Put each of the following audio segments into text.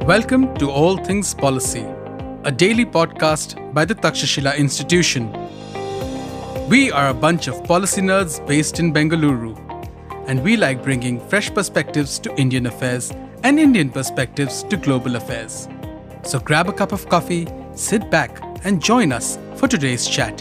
Welcome to All Things Policy, a daily podcast by the Takshashila Institution. We are a bunch of policy nerds based in Bengaluru, and we like bringing fresh perspectives to Indian affairs and Indian perspectives to global affairs. So grab a cup of coffee, sit back, and join us for today's chat.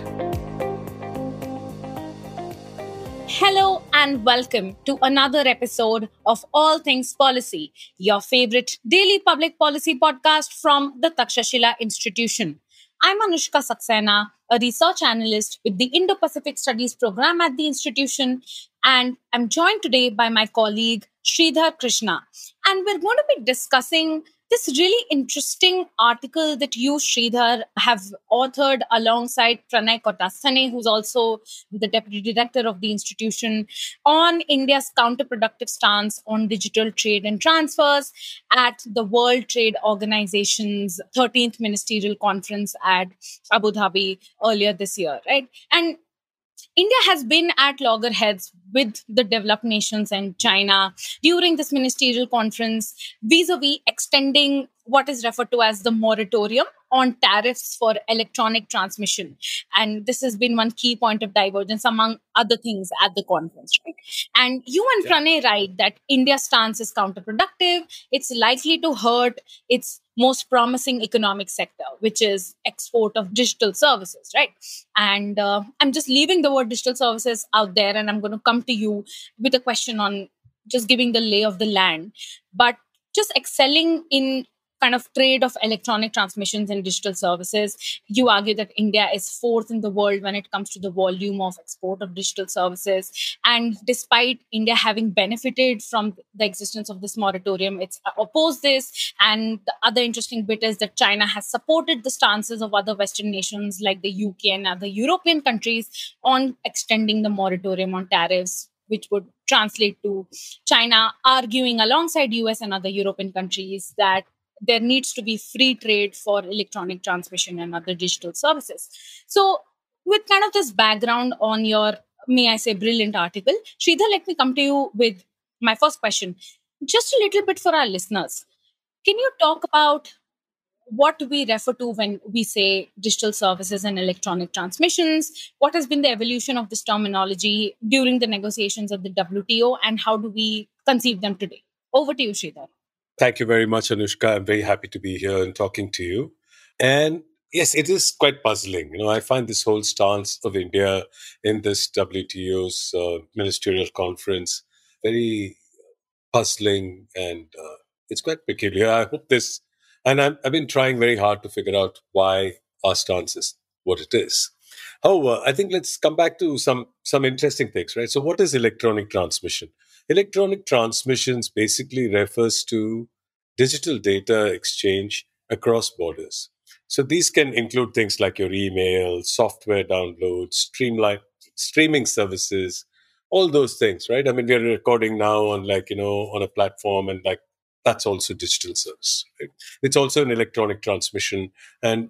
Hello and welcome to another episode of All Things Policy, your favorite daily public policy podcast from the Takshashila Institution. I'm Anushka Saxena, a research analyst with the Indo-Pacific Studies program at the institution, and I'm joined today by my colleague Sridhar Krishna. And we're going to be discussing this really interesting article that you, Sridhar, have authored alongside Pranay Kotasthane, who's also the deputy director of the institution, on India's counterproductive stance on digital trade and transfers at the World Trade Organization's 13th Ministerial Conference at Abu Dhabi earlier this year, right? And India has been at loggerheads with the developed nations and China during this ministerial conference vis-a-vis extending what is referred to as the moratorium on tariffs for electronic transmission. And this has been one key point of divergence among other things at the conference, right? And you and Pranay write that India's stance is counterproductive. It's likely to hurt its most promising economic sector, which is export of digital services, right? And I'm just leaving the word digital services out there, and I'm going to come to you with a question on just giving the lay of the land. But just excelling in kind of trade of electronic transmissions and digital services, you argue that India is fourth in the world when it comes to the volume of export of digital services. And despite India having benefited from the existence of this moratorium, it's opposed this. And the other interesting bit is that China has supported the stances of other Western nations like the UK and other European countries on extending the moratorium on tariffs, which would translate to China arguing alongside US and other European countries that there needs to be free trade for electronic transmission and other digital services. So with kind of this background on your, may I say, brilliant article, Sridhar, let me come to you with my first question. Just a little bit for our listeners. Can you talk about what we refer to when we say digital services and electronic transmissions? What has been the evolution of this terminology during the negotiations of the WTO, and how do we conceive them today? Over to you, Sridhar. Thank you very much, Anushka. I'm very happy to be here and talking to you. And yes, it is quite puzzling. I find this whole stance of India in this WTO's ministerial conference very puzzling, and it's quite peculiar. I hope this, and I've been trying very hard to figure out why our stance is what it is. However, I think let's come back to some interesting things, right? So what is electronic transmission? Electronic transmissions basically refers to digital data exchange across borders. So these can include things like your email, software downloads, streaming services, all those things, right? I mean, we're recording now on on a platform, and that's also digital service, right? It's also an electronic transmission, and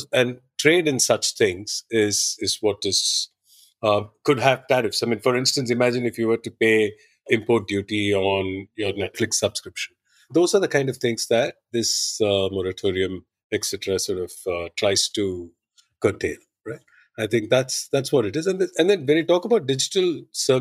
trade in such things is what is could have tariffs. I mean, for instance, imagine if you were to pay import duty on your Netflix subscription. Those are the kind of things that this moratorium, etc., sort of tries to curtail, right? I think that's what it is. And then when you talk about digital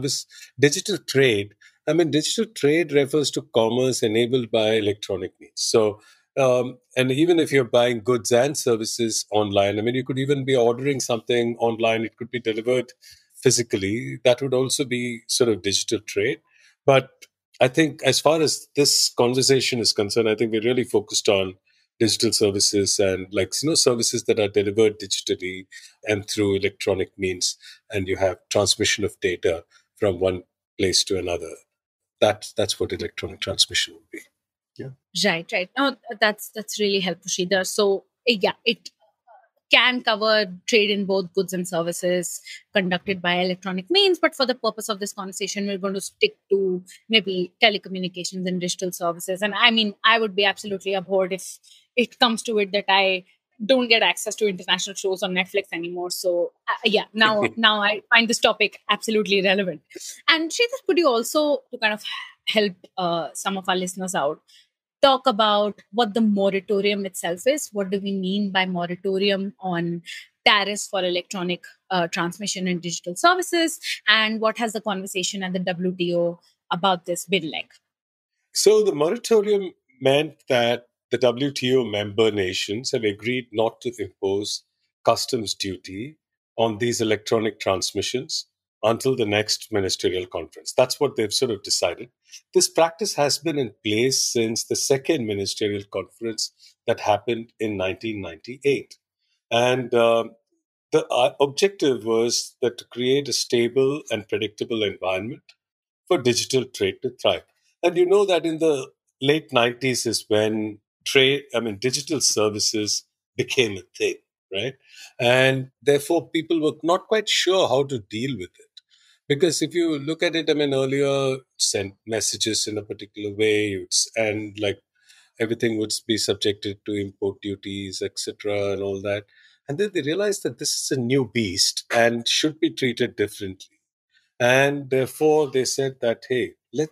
trade, I mean, digital trade refers to commerce enabled by electronic means. So, and even if you're buying goods and services online, I mean, you could even be ordering something online. It could be delivered physically. That would also be sort of digital trade. But I think as far as this conversation is concerned, I think we're really focused on digital services and services that are delivered digitally and through electronic means, and you have transmission of data from one place to another. That's what electronic transmission would be. Yeah. Right. No, that's really helpful, Sridhar. So it can cover trade in both goods and services conducted by electronic means. But for the purpose of this conversation, we're going to stick to maybe telecommunications and digital services. And I mean, I would be absolutely abhorred if it comes to it that I don't get access to international shows on Netflix anymore. So now I find this topic absolutely relevant. And Sridhar, could you also, to kind of help some of our listeners out, talk about what the moratorium itself is. What do we mean by moratorium on tariffs for electronic transmission and digital services? And what has the conversation at the WTO about this been like? So the moratorium meant that the WTO member nations have agreed not to impose customs duty on these electronic transmissions until the next ministerial conference. That's what they've sort of decided. This practice has been in place since the second ministerial conference that happened in 1998. And the objective was that to create a stable and predictable environment for digital trade to thrive. And you know that in the late 90s is when digital services became a thing, right? And therefore, people were not quite sure how to deal with it. Because if you look at it, earlier sent messages in a particular way, and like everything would be subjected to import duties, etc., and all that. And then they realized that this is a new beast and should be treated differently. And therefore, they said that, hey,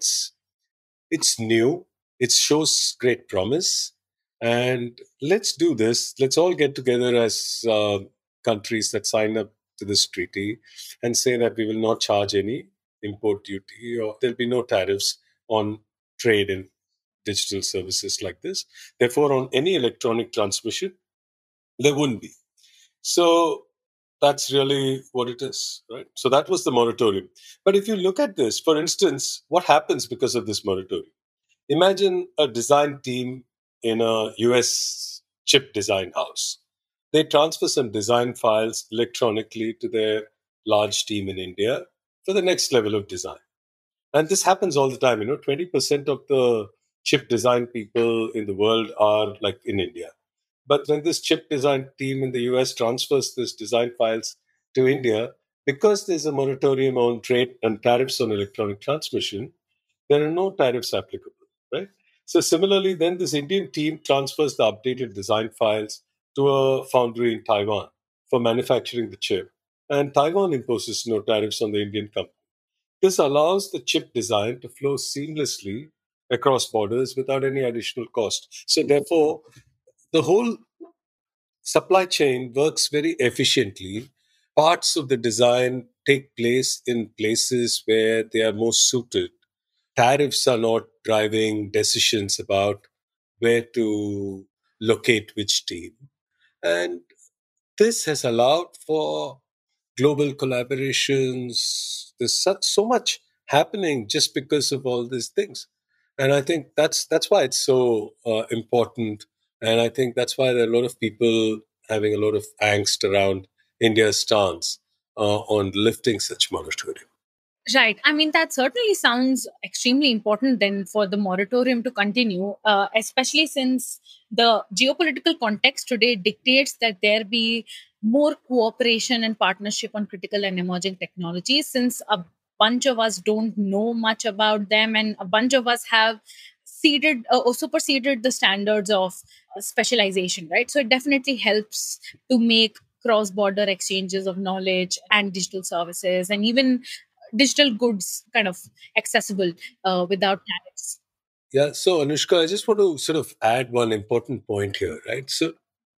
it's new, it shows great promise, and let's do this. Let's all get together as countries that sign up to this treaty and say that we will not charge any import duty or there'll be no tariffs on trade in digital services like this. Therefore, on any electronic transmission, there wouldn't be. So that's really what it is, right? So that was the moratorium. But if you look at this, for instance, what happens because of this moratorium? Imagine a design team in a US chip design house. They transfer some design files electronically to their large team in India for the next level of design. And this happens all the time. 20% of the chip design people in the world are like in India. But when this chip design team in the US transfers this design files to India, because there's a moratorium on trade and tariffs on electronic transmission, there are no tariffs applicable, right? So similarly, then this Indian team transfers the updated design files to a foundry in Taiwan for manufacturing the chip. And Taiwan imposes no tariffs on the Indian company. This allows the chip design to flow seamlessly across borders without any additional cost. So therefore, the whole supply chain works very efficiently. Parts of the design take place in places where they are most suited. Tariffs are not driving decisions about where to locate which team. And this has allowed for global collaborations. There's so much happening just because of all these things. And I think that's why it's so important. And I think that's why there are a lot of people having a lot of angst around India's stance on lifting such moratorium. Right. I mean, that certainly sounds extremely important then for the moratorium to continue, especially since the geopolitical context today dictates that there be more cooperation and partnership on critical and emerging technologies, since a bunch of us don't know much about them and a bunch of us have seeded or superseded the standards of specialization, right? So it definitely helps to make cross-border exchanges of knowledge and digital services and even digital goods kind of accessible without tariffs. Yeah. So, Anushka, I just want to sort of add one important point here, right? So,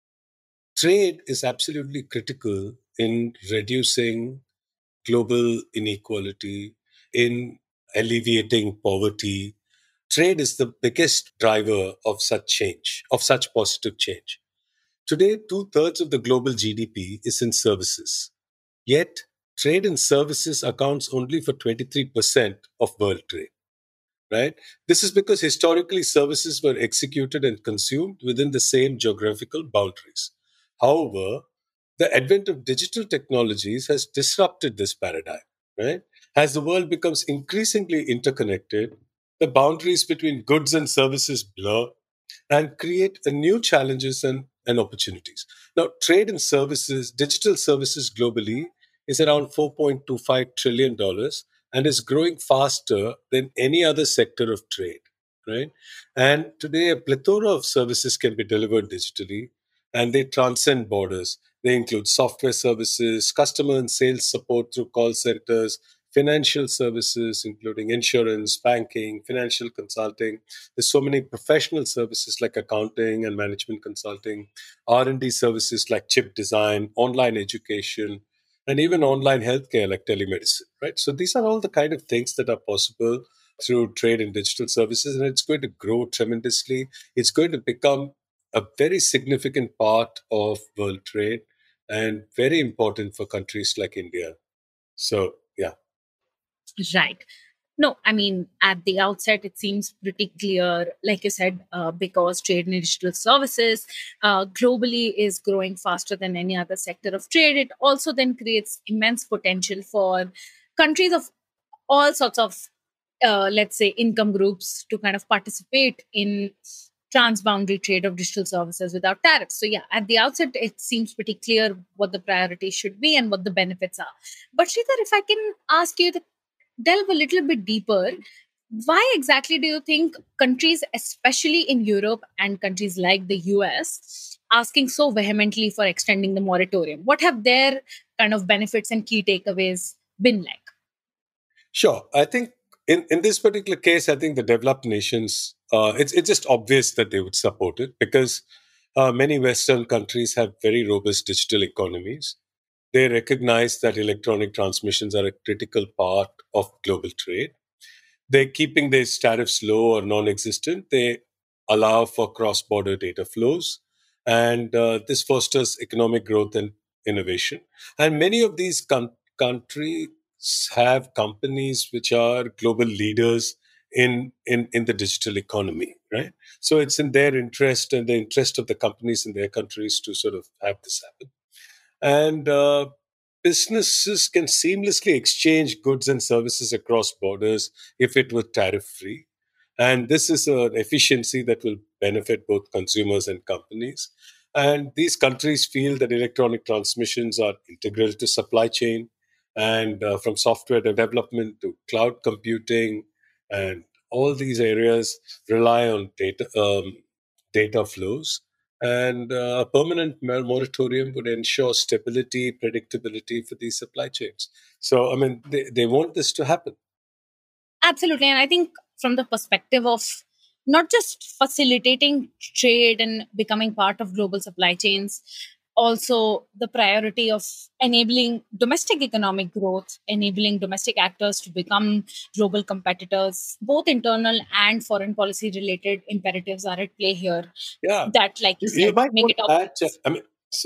trade is absolutely critical in reducing global inequality, in alleviating poverty. Trade is the biggest driver of such change, of such positive change. Today, two-thirds of the global GDP is in services. Yet, trade in services accounts only for 23% of world trade, right? This is because historically services were executed and consumed within the same geographical boundaries. However, the advent of digital technologies has disrupted this paradigm, right? As the world becomes increasingly interconnected, the boundaries between goods and services blur and create a new challenges and opportunities. Now, trade and services, digital services globally is around $4.25 trillion and is growing faster than any other sector of trade, right? And today, a plethora of services can be delivered digitally and they transcend borders. They include software services, customer and sales support through call centers, financial services, including insurance, banking, financial consulting. There's so many professional services like accounting and management consulting, R&D services like chip design, online education, and even online healthcare like telemedicine, right? So these are all the kind of things that are possible through trade and digital services, and it's going to grow tremendously. It's going to become a very significant part of world trade and very important for countries like India. So, yeah. Right. No, I mean, at the outset, it seems pretty clear, like you said, because trade and digital services globally is growing faster than any other sector of trade. It also then creates immense potential for countries of all sorts of, let's say, income groups to kind of participate in transboundary trade of digital services without tariffs. So, yeah, at the outset, it seems pretty clear what the priorities should be and what the benefits are. But, Sridhar, if I can ask you the delve a little bit deeper, why exactly do you think countries, especially in Europe and countries like the US, asking so vehemently for extending the moratorium? What have their kind of benefits and key takeaways been like? Sure. I think in this particular case, I think the developed nations, it's just obvious that they would support it because many Western countries have very robust digital economies. They recognize that electronic transmissions are a critical part of global trade. They're keeping these tariffs low or non-existent. They allow for cross-border data flows, and this fosters economic growth and innovation. And many of these countries have companies which are global leaders in the digital economy, right? So it's in their interest and the interest of the companies in their countries to sort of have this happen. And businesses can seamlessly exchange goods and services across borders if it were tariff free. And this is an efficiency that will benefit both consumers and companies. And these countries feel that electronic transmissions are integral to supply chain, and from software development to cloud computing, and all these areas rely on data flows. And a permanent moratorium would ensure stability, predictability for these supply chains. So, I mean, they want this to happen. Absolutely. And I think from the perspective of not just facilitating trade and becoming part of global supply chains, also the priority of enabling domestic economic growth, enabling domestic actors to become global competitors, both internal and foreign policy related imperatives are at play here. Yeah. That, like you You said, might make want it to add, obvious. I mean,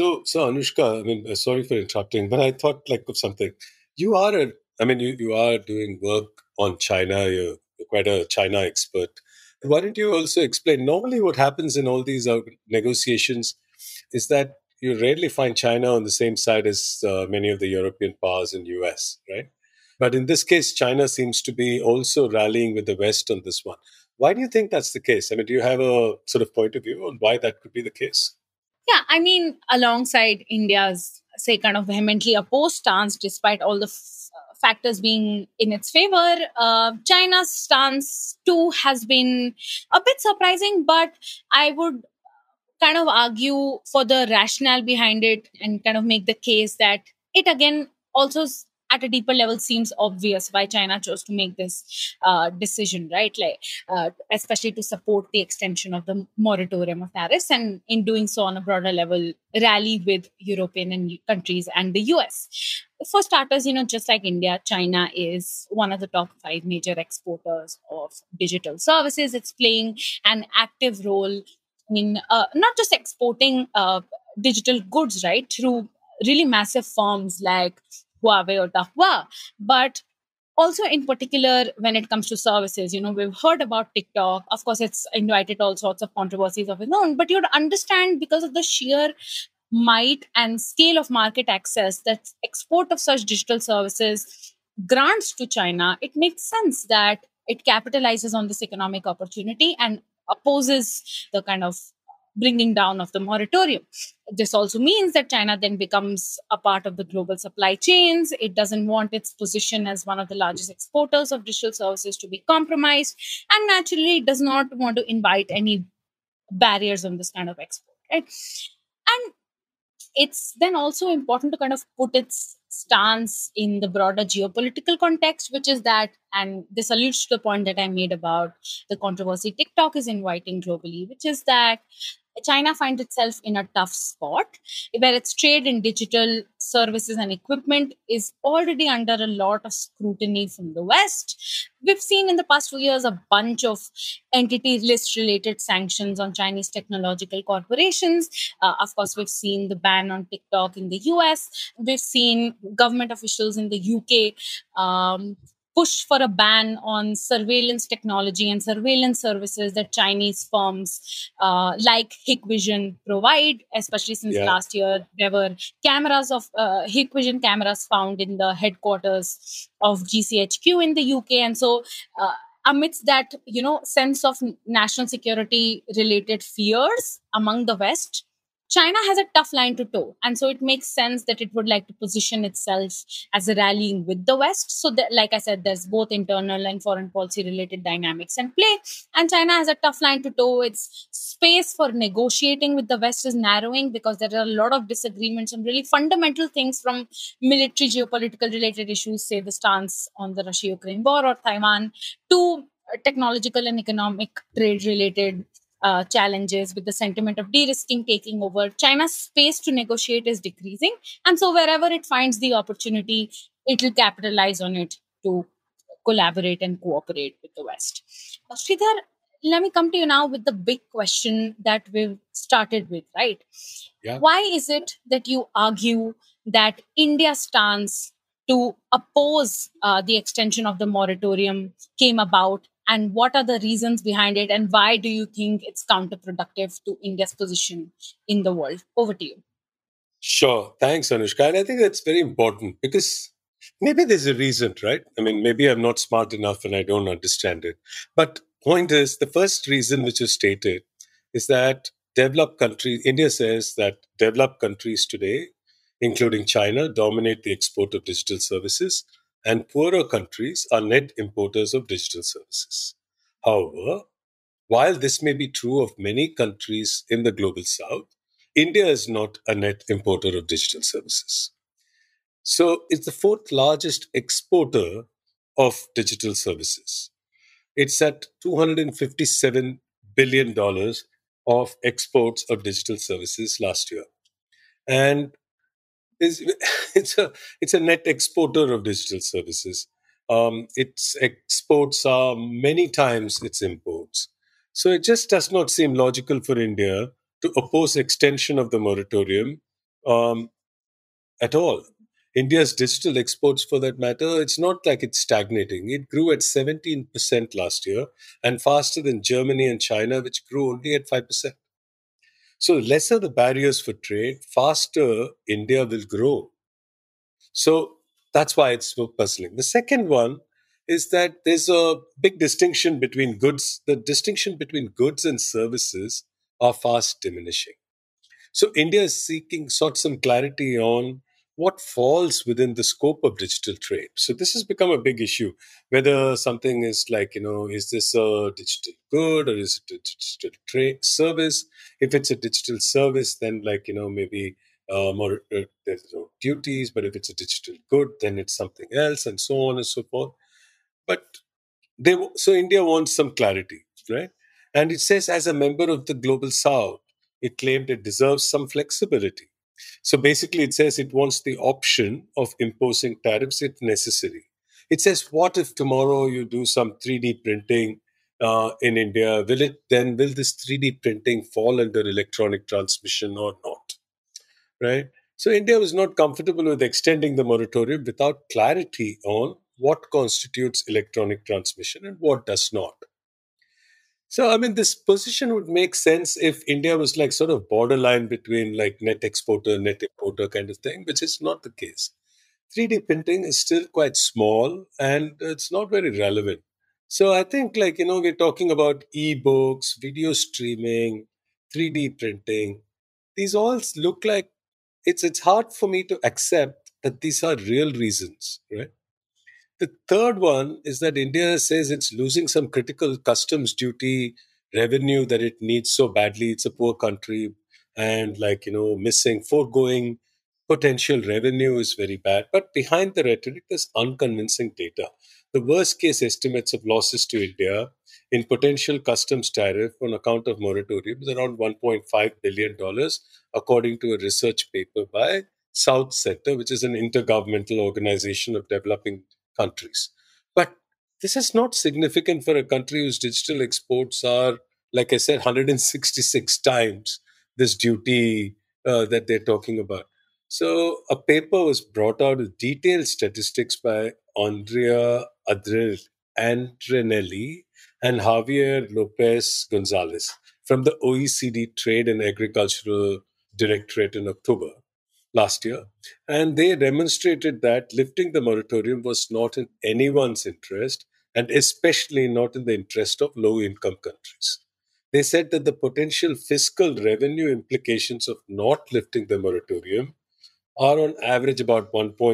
so Anushka, I mean, sorry for interrupting, but I thought like of something. You are I mean, you are doing work on China. You're quite a China expert. Why don't you also explain? Normally, what happens in all these negotiations is that you rarely find China on the same side as many of the European powers and US, right? But in this case, China seems to be also rallying with the West on this one. Why do you think that's the case? I mean, do you have a sort of point of view on why that could be the case? Yeah, I mean, alongside India's, say, kind of vehemently opposed stance, despite all the factors being in its favor, China's stance too has been a bit surprising, but I would kind of argue for the rationale behind it and kind of make the case that it again also at a deeper level seems obvious why China chose to make this decision, right? Like, especially to support the extension of the moratorium of tariffs, and in doing so on a broader level, rally with European and countries and the US. For starters, just like India, China is one of the top five major exporters of digital services. It's playing an active role in not just exporting digital goods, right, through really massive firms like Huawei or Dahua, but also in particular when it comes to services. We've heard about TikTok. Of course, it's invited all sorts of controversies of its own, but you'd understand because of the sheer might and scale of market access that export of such digital services grants to China, it makes sense that it capitalizes on this economic opportunity and opposes the kind of bringing down of the moratorium. This also means that China then becomes a part of the global supply chains. It doesn't want its position as one of the largest exporters of digital services to be compromised. And naturally, it does not want to invite any barriers on this kind of export, right? And it's then also important to kind of put its stance in the broader geopolitical context, which is that, and this alludes to the point that I made about the controversy TikTok is inviting globally, which is that China finds itself in a tough spot where its trade in digital services and equipment is already under a lot of scrutiny from the West. We've seen in the past 2 years a bunch of entity list related sanctions on Chinese technological corporations. Of course, we've seen the ban on TikTok in the US. We've seen government officials in the UK push for a ban on surveillance technology and surveillance services that Chinese firms like Hikvision provide, especially since Yeah. last year there were cameras of Hikvision cameras found in the headquarters of GCHQ in the UK. And so amidst that, sense of national security related fears among the West, China has a tough line to toe. And so it makes sense that it would like to position itself as a rallying with the West. So, that, like I said, there's both internal and foreign policy related dynamics in play. And China has a tough line to toe. Its space for negotiating with the West is narrowing because there are a lot of disagreements on really fundamental things, from military, geopolitical related issues, say the stance on the Russia Ukraine war or Taiwan, to technological and economic trade related challenges, with the sentiment of de-risking taking over. China's space to negotiate is decreasing. And so wherever it finds the opportunity, it will capitalize on it to collaborate and cooperate with the West. Sridhar, let me come to you now with the big question that we've started with, right? Yeah. Why is it that you argue that India's stance to oppose the extension of the moratorium came about, and what are the reasons behind it, and why do you think it's counterproductive to India's position in the world? Over to you. Sure. Thanks, Anushka. And I think that's very important because maybe there's a reason, right? I mean, maybe I'm not smart enough and I don't understand it. But point is, the first reason which is stated is that developed countries, India says that developed countries today, including China, dominate the export of digital services, and poorer countries are net importers of digital services. However, while this may be true of many countries in the global south, India is not a net importer of digital services. So it's the fourth largest exporter of digital services. It's at $257 billion of exports of digital services last year. And it's, it's a net exporter of digital services. Its exports are many times its imports. So it just does not seem logical for India to oppose extension of the moratorium um, at all. India's digital exports, for that matter, it's not like it's stagnating. It grew at 17% last year and faster than Germany and China, which grew only at 5%. So, lesser the barriers for trade, faster India will grow. So, that's why it's so puzzling. The second one is that there's a big distinction between goods. The distinction between goods and services are fast diminishing. So India is seeking sort some clarity on what falls within the scope of digital trade. So this has become a big issue. Whether something is like, is this a digital good or is it a digital trade service? If it's a digital service, then like, maybe more there's no duties. But if it's a digital good, then it's something else, and so on and so forth. But so India wants some clarity, right? And it says, as a member of the global south, it claimed it deserves some flexibility. So basically, it says it wants the option of imposing tariffs if necessary. It says, what if tomorrow you do some 3D printing in India? Will this 3D printing fall under electronic transmission or not? Right? So India was not comfortable with extending the moratorium without clarity on what constitutes electronic transmission and what does not. So, I mean, this position would make sense if India was like sort of borderline between like net exporter, net importer kind of thing, which is not the case. 3D printing is still quite small and it's not very relevant. So, I think like, we're talking about e-books, video streaming, 3D printing. These all look like it's hard for me to accept that these are real reasons, right? The third one is that India says it's losing some critical customs duty revenue that it needs so badly. It's a poor country and like, missing, foregoing potential revenue is very bad. But behind the rhetoric, there's unconvincing data. The worst case estimates of losses to India in potential customs tariff on account of moratorium is around $1.5 billion, according to a research paper by South Center, which is an intergovernmental organization of developing countries. But this is not significant for a country whose digital exports are, like I said, 166 times this duty that they're talking about. So a paper was brought out with detailed statistics by Andrea Andrenelli and Javier Lopez Gonzalez from the OECD Trade and Agricultural Directorate in October last year. And they demonstrated that lifting the moratorium was not in anyone's interest, and especially not in the interest of low income countries. They said that the potential fiscal revenue implications of not lifting the moratorium are on average about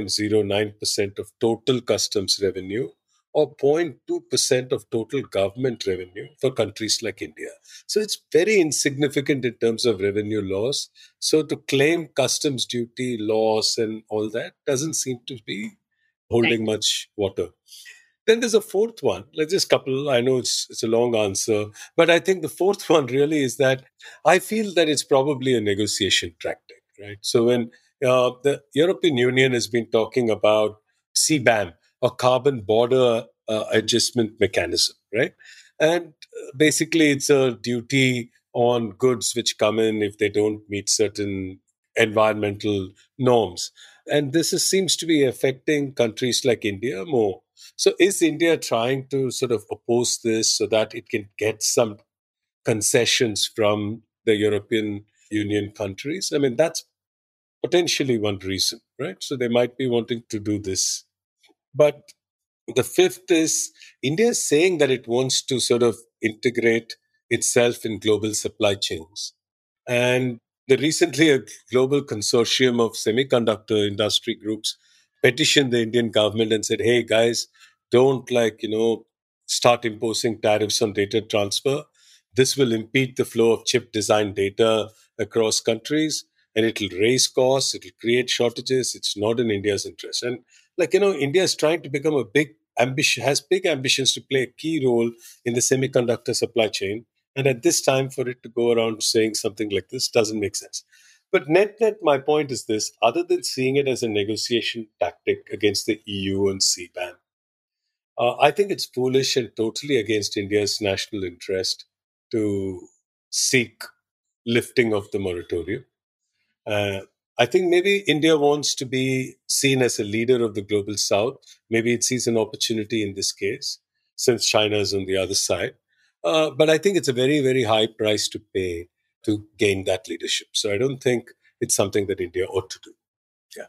1.09% of total customs revenue or 0.2% of total government revenue for countries like India. So it's very insignificant in terms of revenue loss. So to claim customs duty loss and all that doesn't seem to be Right. holding much water. Then there's a fourth one. Let's just couple. I know it's a long answer, but I think the fourth one really is that I feel that it's probably a negotiation tactic, right? So when the European Union has been talking about CBAM, or carbon border adjustment mechanism, right? And basically, it's a duty on goods which come in if they don't meet certain environmental norms. And seems to be affecting countries like India more. So is India trying to sort of oppose this so that it can get some concessions from the European Union countries? I mean, that's potentially one reason, right? So they might be wanting to do this. But the fifth is India is saying that it wants to sort of integrate itself in global supply chains. And recently, a global consortium of semiconductor industry groups petitioned the Indian government and said, hey, guys, don't start imposing tariffs on data transfer. This will impede the flow of chip design data across countries and it'll raise costs, it'll create shortages. It's not in India's interest. And India is trying to become has big ambitions to play a key role in the semiconductor supply chain. And at this time, for it to go around saying something like this doesn't make sense. But net, my point is this: other than seeing it as a negotiation tactic against the EU and CBAM, I think it's foolish and totally against India's national interest to seek lifting of the moratorium. Uh, I think maybe India wants to be seen as a leader of the global south. Maybe it sees an opportunity in this case, since China is on the other side. But I think it's a very, very high price to pay to gain that leadership. So I don't think it's something that India ought to do. Yeah.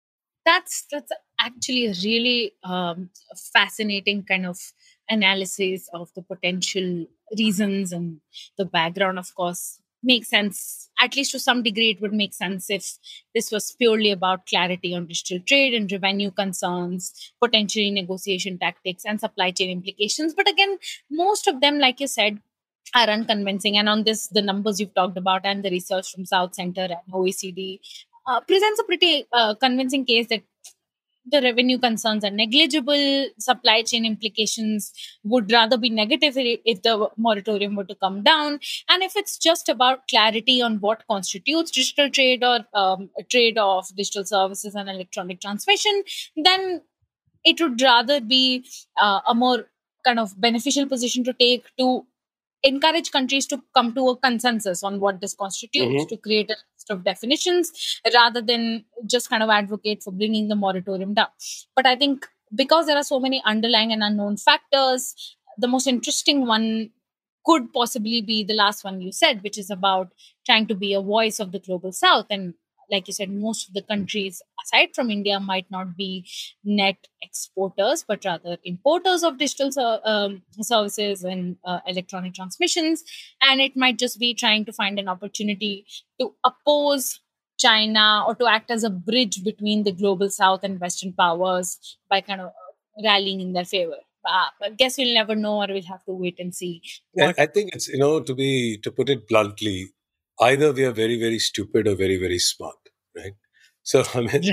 That's actually a really fascinating kind of analysis of the potential reasons, and the background of course makes sense. At least to some degree it would make sense if this was purely about clarity on digital trade and revenue concerns, potentially negotiation tactics and supply chain implications. But again, most of them, like you said, are unconvincing. And on this, the numbers you've talked about and the research from South Center and OECD presents a pretty convincing case that the revenue concerns are negligible. Supply chain implications would rather be negative if the moratorium were to come down. And if it's just about clarity on what constitutes digital trade or trade of digital services and electronic transmission, then it would rather be a more kind of beneficial position to take, to encourage countries to come to a consensus on what this constitutes, Mm-hmm. to create a list of definitions rather than just kind of advocate for bringing the moratorium down. But I think because there are so many underlying and unknown factors, the most interesting one could possibly be the last one you said, which is about trying to be a voice of the global south. And like you said, most of the countries aside from India might not be net exporters, but rather importers of digital services and electronic transmissions. And it might just be trying to find an opportunity to oppose China or to act as a bridge between the global south and Western powers by kind of rallying in their favor. I guess we'll never know, or we'll have to wait and see I what. I think it's, to put it bluntly, either we are very, very stupid or very, very smart, right? So, I mean,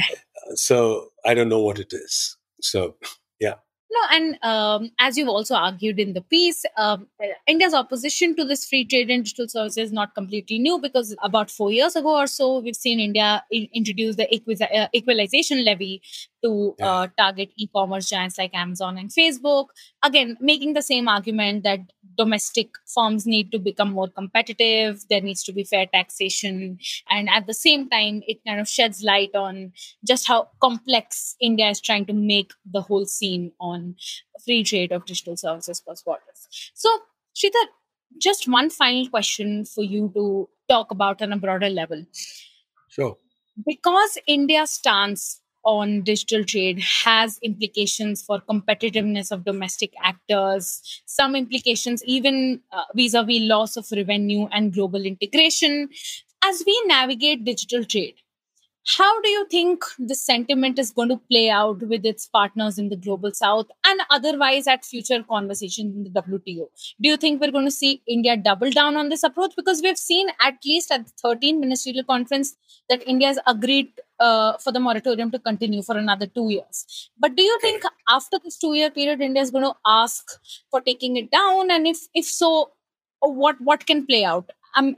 so I don't know what it is. So, yeah. No, and as you've also argued in the piece, India's opposition to this free trade in digital services is not completely new, because about 4 years ago or so, we've seen India introduce the equalization levy to target e-commerce giants like Amazon and Facebook. Again, making the same argument that domestic firms need to become more competitive, there needs to be fair taxation, and at the same time, it kind of sheds light on just how complex India is trying to make the whole scene on free trade of digital services cross borders. So, Sridhar, just one final question for you to talk about on a broader level. Sure. Because India's stance on digital trade has implications for competitiveness of domestic actors, some implications even vis-a-vis loss of revenue and global integration. As we navigate digital trade, how do you think the sentiment is going to play out with its partners in the global south and otherwise at future conversations in the WTO? Do you think we're going to see India double down on this approach? Because we've seen, at least at the 13th Ministerial Conference, that India has agreed for the moratorium to continue for another 2 years. But do you think after this 2-year period, India is going to ask for taking it down? And if so, what can play out?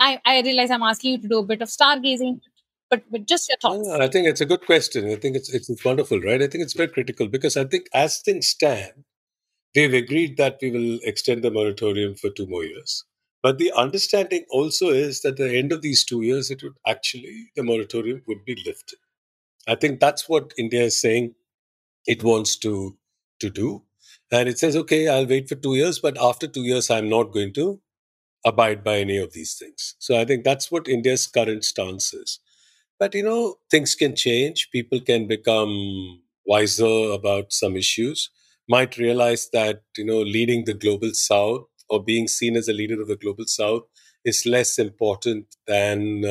I realize I'm asking you to do a bit of stargazing, but just your thoughts. I think it's a good question. I think it's wonderful, right? I think it's very critical because I think as things stand, we've agreed that we will extend the moratorium for 2 more years. But the understanding also is that at the end of these 2 years, the moratorium would be lifted. I think that's what India is saying it wants to do. And it says, okay, I'll wait for 2 years, but after 2 years, I'm not going to abide by any of these things. So I think that's what India's current stance is. But, things can change. People can become wiser about some issues, might realize that, leading the global south or being seen as a leader of the global south is less important than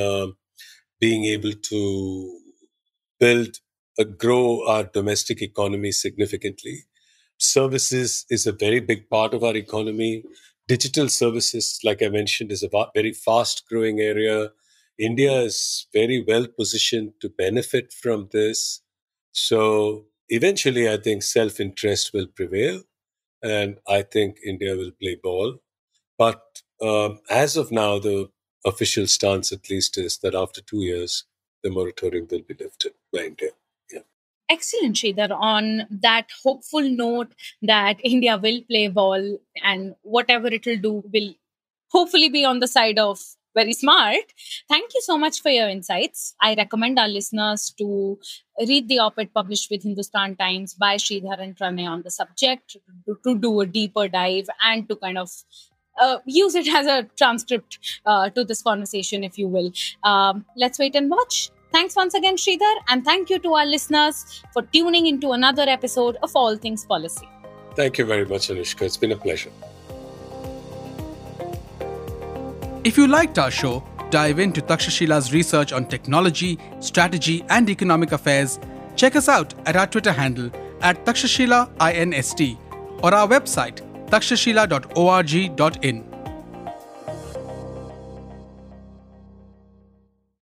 being able to grow our domestic economy significantly. Services is a very big part of our economy. Digital services, like I mentioned, is a very fast growing area. India is very well positioned to benefit from this. So eventually, I think self-interest will prevail, and I think India will play ball. But as of now, the official stance, at least, is that after 2 years, the moratorium will be lifted by India. Yeah. Excellent, Sridhar. On that hopeful note that India will play ball and whatever it will do will hopefully be on the side of very smart. Thank you so much for your insights. I recommend our listeners to read the op-ed published with Hindustan Times by Sridhar and Pranay on the subject, to do a deeper dive and to kind of use it as a transcript to this conversation, if you will. Let's wait and watch. Thanks once again, Sridhar, and thank you to our listeners for tuning into another episode of All Things Policy. Thank you very much, Anushka. It's been a pleasure. If you liked our show, dive into Takshashila's research on technology, strategy, and economic affairs. Check us out at our Twitter handle @TakshashilaINST or our website takshashila.org.in.